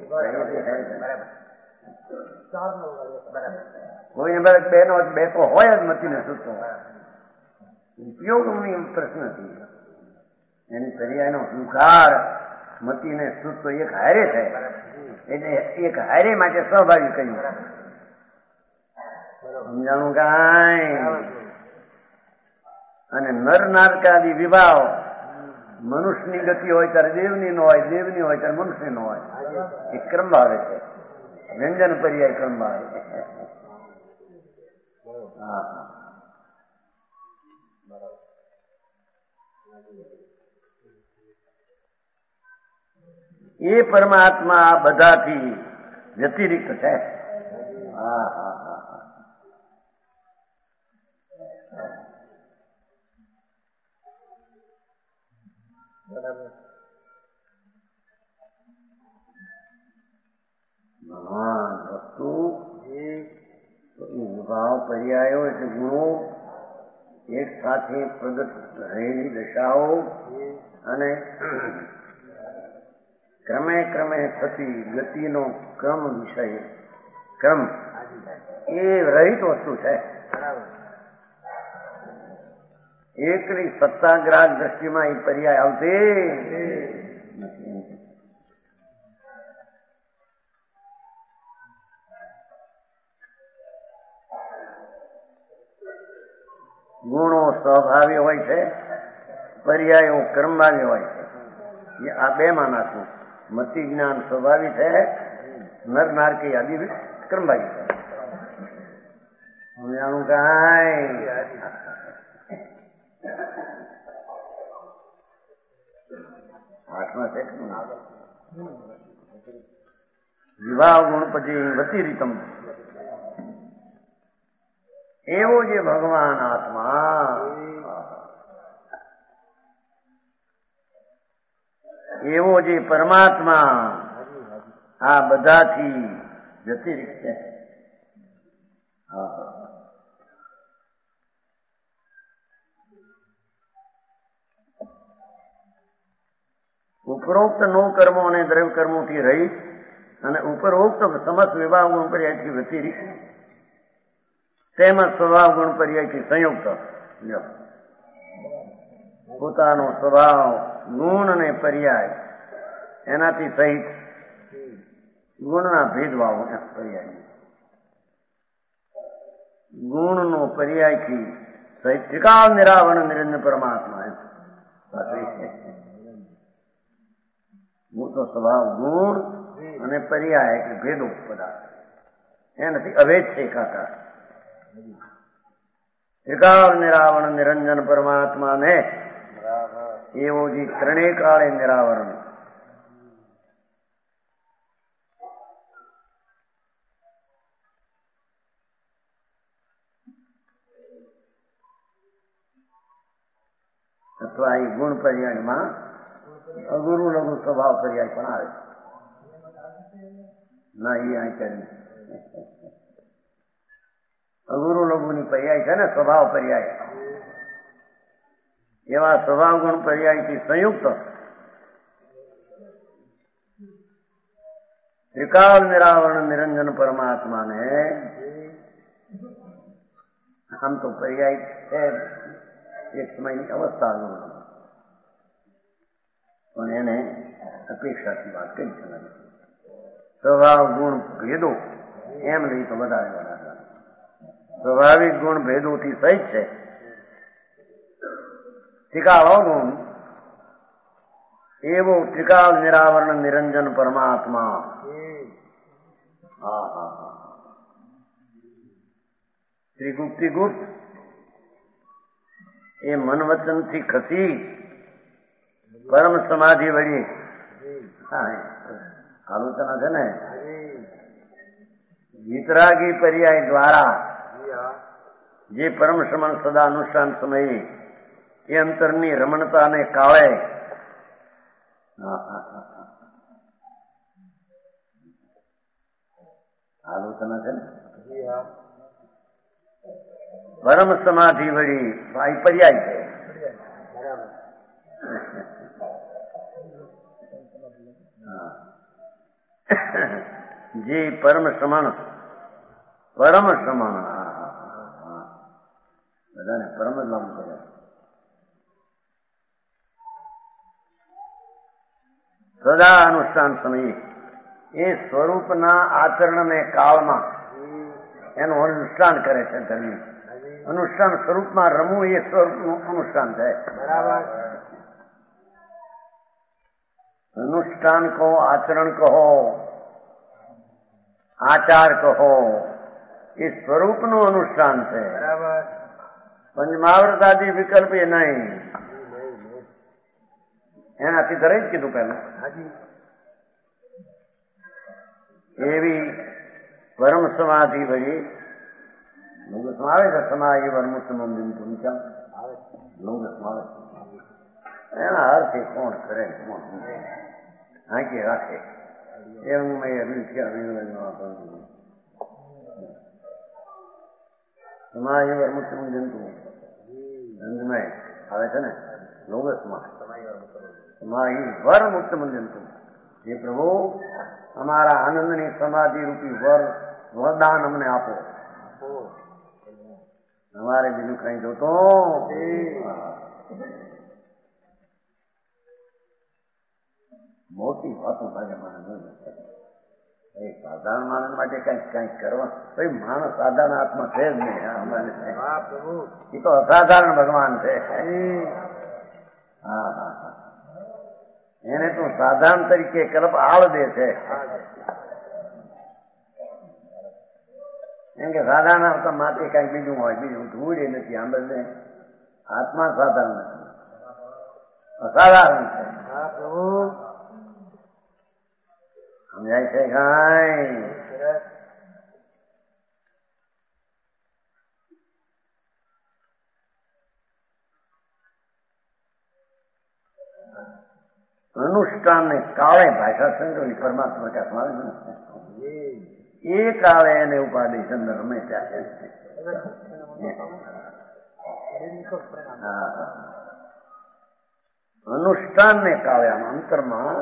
કોઈને બે તો હોય જ મતી ને સૂતો ઉપયોગની પ્રશ્ન નથી. એની પર્યાયનો સ્વીકાર મતી ને સૂતો એક હારે છે એટલે એક હારે માટે સ્વાભાવિક કહ્યું. સમજાણું કાંઈ? અને નર નારકાદી વિભાવ મનુષ્યની ગતિ હોય ત્યારે દેવની ન હોય, દેવની હોય ત્યારે મનુષ્ય ન હોય. એ ક્રમ ભાવે છે. વ્યંજન પર્યાય ક્રમ ભાવે છે. હા એ પરમાત્મા આ બધાથી વ્યતિરિક્ત છે. હા હા હા હા. મહાન વસ્તુ ભાવ પર્યાયો એટલે ગુણો એક સાથે પ્રગટ રહેલી દશાઓ અને ક્રમે ક્રમે થતી ગતિનો ક્રમ વિષય ક્રમ એ રહિત વસ્તુ છે. એકલી સત્તાગ્રાહ દ્રષ્ટિમાં એ પર્યાય આવતી નથી. ગુણો સ્વભાવી હોય છે, પર્યાયો કર્મભાવી હોય છે. એ આ બે માં નાખવું. મતિ જ્ઞાન સ્વભાવી છે, નર નારકી આદિ કર્મભાવી છે. જાણું કાંઈ હાથમાં છે. વિભાવ ગુણ પછી વ્યતિરિક્તમ એવો જે ભગવાન આત્મા, એવો જે પરમાત્મા આ બધાથી વ્યતિરિક્ત છે. ઉપરોક્ત નો કર્મો અને દ્રવ્ય કર્મોથી રહી અને ઉપરોક્ત સમસ્ત વિભાવ ગુણ પર્યાયથી વ્યતિરિક્ત તેમજ સ્વભાવ ગુણ પર્યાયથી સંયુક્ત પોતાનો સ્વભાવ ગુણ અને પર્યાય એનાથી સહિત ગુણના ભેદભાવો પર્યાય ગુણનો પર્યાયથી સહિત ત્રિકાળ નિરાવરણ નિરંજન પરમાત્મા તો સ્વભાવ ગુણ અને પર્યાય એટલે ભેદો પદાર્થ એનાથી અભેદ છે એકાકાર. ત્રિકાળ નિરાવરણ નિરંજન પરમાત્માને એવો જે ત્રણેય કાળે નિરાવરણ અથવા એ ગુણ પર્યાયમાં અગુરુ લઘુ સ્વભાવ પર્યાય પણ આવે ના. એ અહીં અગુરુ લઘુની પર્યાય છે ને સ્વભાવ પર્યાય, એવા સ્વભાવ ગુણ પર્યાયથી સંયુક્ત ત્રિકાળ નિરાવરણ નિરંજન પરમાત્માને આમ તો પર્યાય છે એક સમયની અવસ્થા પણ એને અપેક્ષાથી વાત કરી શકાય. સ્વભાવ ગુણ ભેદો એમ લઈ તો વધારે વધારે સ્વાભાવિક ગુણ ભેદોથી સહિત છે. ત્રિકાળ ગુણ એવો ત્રિકાળ નિરાવરણ નિરંજન પરમાત્મા ત્રિગુપ્તિ ગુપ્ત એ મન વચનથી ખસી પરમ સમાધિ વળી આલોચના છે ને વિતરાગી પર્યાય દ્વારા જે પરમ શ્રમણ સદા અનુષ્ઠાન સમયે એ અંતરની રમણતાને કાળે આલોચના છે ને પરમ સમાધિ વળી ભાઈ પર્યાય છે. જે પરમ શ્રમણ બધાને પરમ જ લાગુ કરે. સદા અનુષ્ઠાન સમયે એ સ્વરૂપના આચરણને કાળમાં એનું અનુષ્ઠાન કરે છે. ધર્મી અનુષ્ઠાન સ્વરૂપમાં રમવું એ સ્વરૂપનું અનુષ્ઠાન છે. अनुष्ठान कहो, आचरण कहो, आचार कहो, એ સ્વરૂપનું અનુષ્ઠાન છે. બરાબર. પંચમહાવ્રતાદી વિકલ્પ એ નહીં. એનાથી ધરે જ કીધું પેલું. એવી પરમ સમાધિ વળી લુંગસમાં આવે છે. સમાધિ વર્મુત્તમમ બિંદુમ ચમ લુંગસમાં આવે. એના અર્થ કોણ કરે, કોણ હાંકી રાખે એવું સમાધિ વર્મુત્તમમ જંતુ અંગમય આવે છે ને લુંગસમાં સમાધિ વર્મુત્તમમ જંતુ. એ પ્રભુ અમારા આનંદની સમાધિ રૂપી વરદાન અમને આપો. અમારે બીજું કઈ જોતો મોટી વાતો ભાગે માણસ સાધારણ માણસ માટે કઈક કરવા કઈ માણસ સાધારણ આત્મા છે જ નહીં. એ તો અસાધારણ ભગવાન છે. હા હા હા, એને તું સાધારણ તરીકે કલ્પ આળ દે છે. એમ કે સાધારણ આવતા માથે કઈક બીજું હોય, બીજું ધૂળ એ નથી. આમ બધે આત્મા સાધારણ નથી, અસાધારણ છે. સમજાય છે કઈ? अनुष्ठान ने काले भाषा संग्रह परमात्मा का स्मरण એ કાળે એને ઉપાધિ ચંદ્ર હંમેશા છે. અનુષ્ઠાન ને કાળે આમ અંતરમાં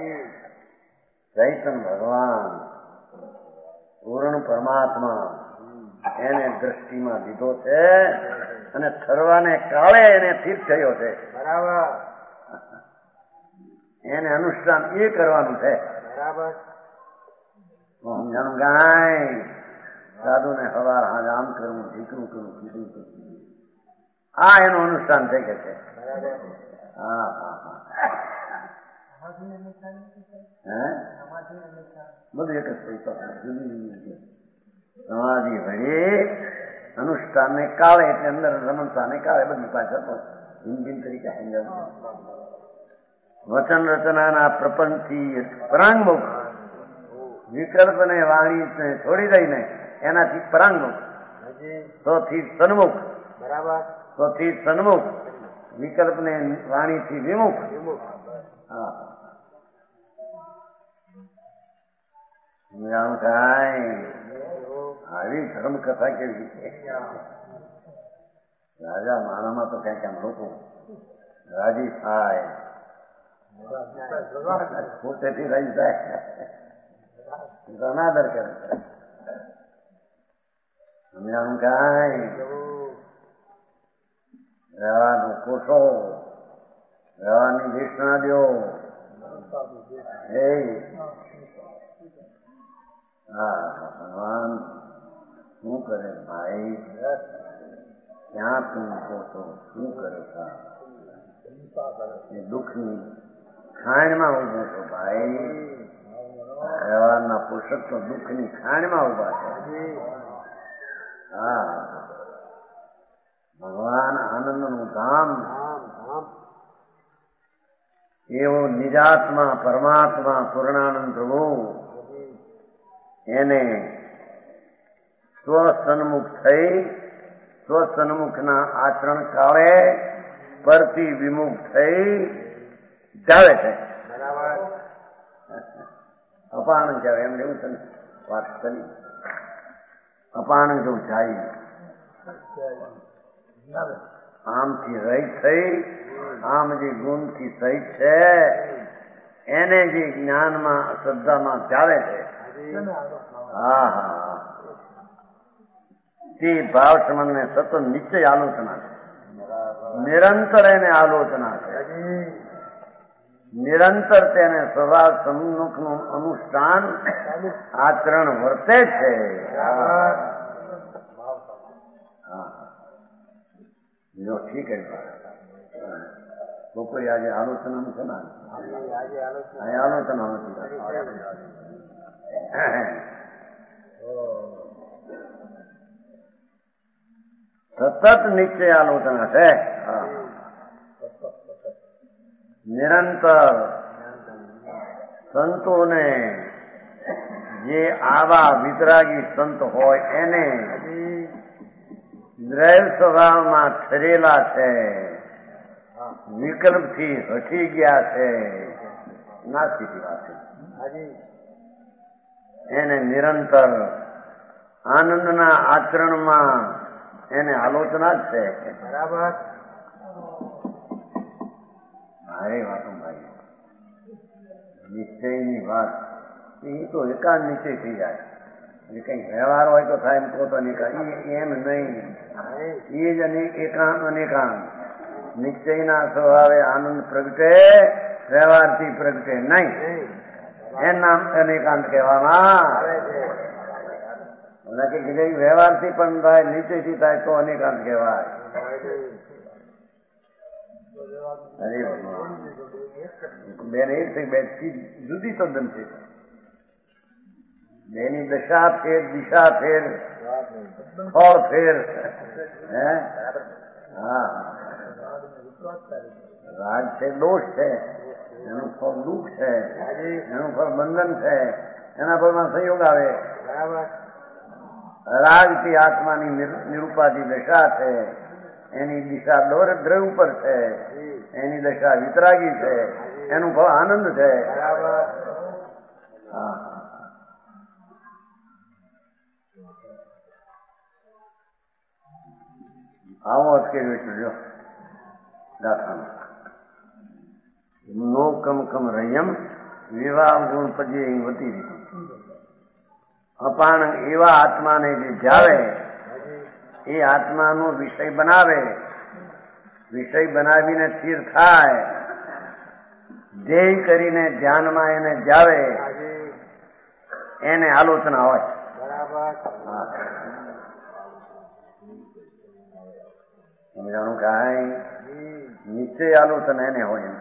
ચૈતન ભગવાન પૂર્ણ પરમાત્મા એને દ્રષ્ટિમાં દીધો છે અને ઠરવાને કાળે એને સ્થિર થયો છે. બરાબર. એને અનુષ્ઠાન એ કરવાનું છે. બરાબર. સમજાણું કાંઈ? સાધુ ને હવાર હાજ આમ કરવું, ઢીકરું કરવું, કીધું કરવું, આ એનું અનુષ્ઠાન થઈ કે છે. હા હા હા, બધું એક જ થઈ સમાધિ વળી અનુષ્ઠાન ને કાળે એટલે અંદર રમણતા ને કાળે બધું પાછળ હિન્દી તરીકે સમજાવું. વચન રચનાના પ્રપંચથી પરાંગમુખ વિકલ્પ ને વાણી છોડી દઈને એનાથી પરાંગમુખ, તોથી સન્મુખ. બરાબર. તોથી સન્મુખ, વિકલ્પ ને વાણીથી વિમુખ. હા, સમજાણું કાંઈ? આવી ધર્મ કથા કેવી છે? રાજા માણામાં તો કઈક આમ લોકો રાજી થાય, પોતેથી રહી જાય, અનાદર કરે. સમજાણું કાંઈ? રહેવાનું કોશો, રહેવાની દેશના દો. હા, ભગવાન શું કરે ભાઈ? ક્યાં તું કોશો શું કરે? એ દુઃખની ખાણમાં ઉભો છો ભાઈ. વ્યવહારના પોષક તો દુઃખની ખાણમાં ઉભા છે. હા, ભગવાન આનંદનું ધામ એવો નિજાત્મા પરમાત્મા પૂર્ણાનંદ પ્રભુ એને સ્વસન્મુખ થઈ સ્વસન્મુખના આચરણ કાળે પરથી વિમુખ થઈ જાવે છે. અપાણ જાવે એમ એવું છે ને વાત કરી. અપાણ જો જાય આમથી રહિત થઈ, આમ જે ગુણથી સહિત છે એને જે જ્ઞાનમાં શ્રદ્ધામાં ચાલે છે. હા હા, તે ભાવ સંબંધને સતત નિશ્ચય આલોચના છે. નિરંતર એને આલોચના છે. નિરંતર તેને સ્વભાવ સન્મુખનું અનુષ્ઠાન આચરણ વર્તે છે. જો ઠીક છે. બપોરે આજે આલોચનાનું છે ને આલોચના નથી. સતત નિશ્ચય આલોચના છે. નિરંતર સંતોને, જે આવા વિતરાગી સંત હોય એને દ્રૈવ સ્વભાવમાં ઠરેલા છે, વિકલ્પથી હટી ગયા છે, નાસ્તિક વાત એને નિરંતર આનંદના આચરણમાં એને આલોચના જ છે. બરાબર. મારે વાતો ભાઈ નિશ્ચયની વાત એ તો એકાંત નિશ્ચય થઈ જાય. કઈ વ્યવહાર હોય તો થાય એમ કહો તો એમ નહીં. એ જ એકાંત અનેકાંત નિશ્ચયના સ્વભાવે આનંદ પ્રગટે, વ્યવહારથી પ્રગટે નહીં. એમ નામ અનેકાંત કહેવામાં. વ્યવહારથી પણ થાય, નિશ્ચયથી થાય તો અનેકાંત કહેવાય. અરે બેન એક થઈ બે જુદી તદ્દન છે. બેની દશા ફેર, દિશા ફેર, ફળ ફેર. હા, રાગ છે, દોષ છે, એનું ફળ દુઃખ છે, એનું ફળ બંધન છે, એના ફળમાં સંયોગ આવે. રાગથી આત્માની નિરૂપાધી દશા છે, એની દિશા દ્રવ ઉપર છે, એની દશા વિતરાગી છે, એનું ફળ આનંદ છે. હા, આવો અટકેલો જો દાખામાં નો કમ કમ રયમ વિવાહ ગુણ પદે વતી રીતે અપાણ એવા આત્માને જે જાવે એ આત્માનો વિષય બનાવે, વિષય બનાવીને સ્થિર થાય, ધ્યેય કરીને ધ્યાનમાં એને જાવે, એને આલોચના હોય. સમજાણું કાંઈ? નિશ્ચય આલોચના એને હોય.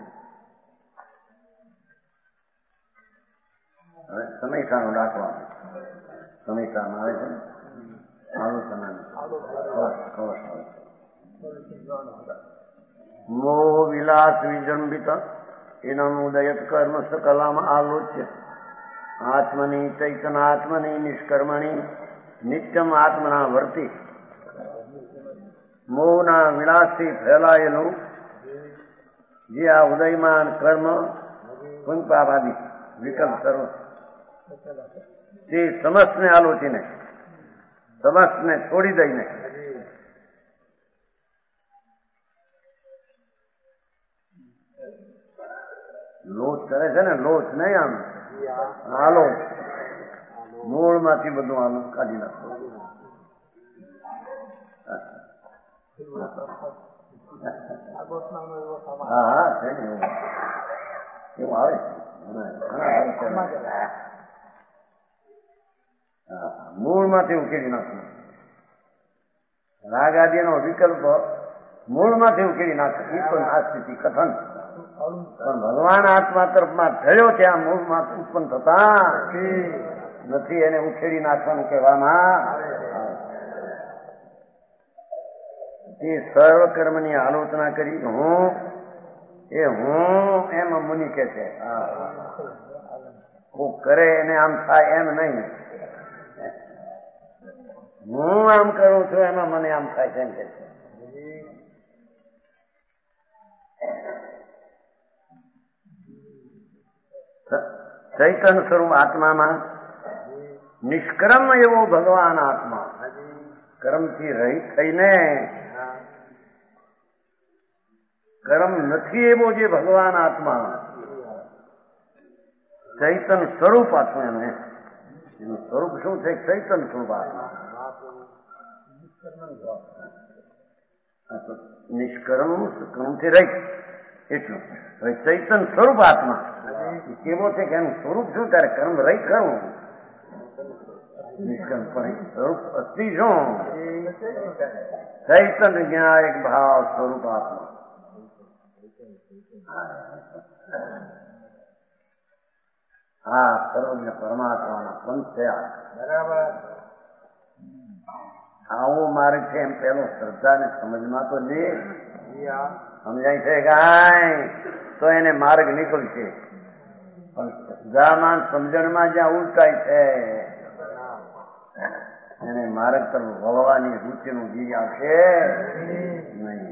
હવે સમયસાનો દાખલો સમયસામાં આવે છે આલોચના મોહ વિલાસ વિજંબિત એનમુદયત કર્મ સકલામ આલોચ્ય આત્મની ચૈતનાત્મની નિષ્કર્મણી નિત્યમ આત્મના વર્તી. મોહના વિલાસથી ફેલાયેલું જે આ ઉદયમાન કર્મ પુંપાવાદી વિકલ્પ સર્વ તે સમસ્તને આલોચીને, સમસ્તને છોડી દઈને લોચ કરે છે ને, લોચ નહીં આમ આલો મૂળમાંથી બધું આલો કાઢી નાખો. હા હા છે ને એવું આવે. મૂળમાંથી ઉકેલી નાખવું. રાગ આદિનો વિકલ્પ મૂળમાંથી ઉકેલી નાખવું એ પણ આ સ્થિતિ કથન. પણ ભગવાન આત્મા તરફમાં થયો ત્યાં મૂળમાં ઉત્પન્ન થતા નથી, એને ઉખેડી નાખવાનું કહેવામાં. એ સર્વ કર્મની આલોચના કરી. હું એમાં મુનિ કે છે હું કરે એને આમ થાય એમ નહીં. હું આમ કરું છું એમાં મને આમ થાય છે એમ કે છે. ચૈતન સ્વરૂપ આત્મામાં નિષ્કર્મ એવો ભગવાન આત્મા કર્મથી રહિત થઈને, કર્મ નથી એવો જે ભગવાન આત્મા ચૈતન સ્વરૂપ આત્મા. એનું સ્વરૂપ શું છે? ચૈતન સ્વરૂપ આત્મા. નિષ્કર્મ કર્મથી રહિત એટલું. હવે ચૈતન સ્વરૂપ આત્મા કેવો છે કે એનું સ્વરૂપ શું? ત્યારે કર્મ રહિત કરવું. નિષ્કર્મ પણ સ્વરૂપ અસ્થિ શું? ચૈતન જ્ઞાયક ભાવ સ્વરૂપ આત્મા. હા સર્વજ્ઞ પરમાત્માના પંથ થયા. બરાબર. આવો માર્ગ છે એમ પેલો શ્રદ્ધાને સમજમાં તો લે. સમજાય છે કાંઈ તો એને માર્ગ નીકળશે. પણ શ્રદ્ધામાં સમજણમાં જ્યાં ઉલટાય છે એને માર્ગ તરફ વળવાની રૂચિનું બીજ આવશે નહીં.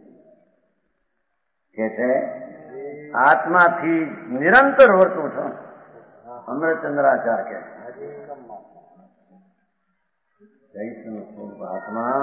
કે છે આત્માથી નિરંતર વર્તું છું. અમરચંદ્રાચાર કે જૈસનું સ્વરૂપ આત્મા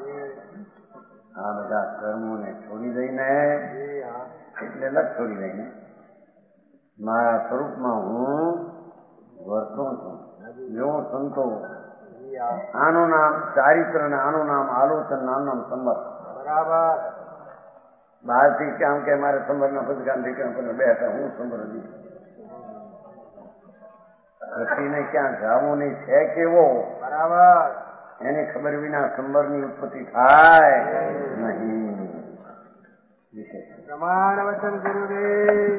આ બધા કર્મોને છોડી દઈને એટલે લગ છોડી દઈને મારા સ્વરૂપમાં હું વર્તું છું. જો સંતો આનું નામ ચારિત્ર ને આનું નામ આલોચન, આનું નામ સંબર. બરાબર. બહારથી ક્યાં કે મારે સંબરના પદકાન દીકરા બેઠા હું સંબર હતી. રસીને ક્યાં જાવું નહીં છે કેવો બરાબર. એની ખબર વિના સંબરની ઉત્પત્તિ થાય નહીં. વિશેષ પ્રમાણ વચન ગુરુદેવ.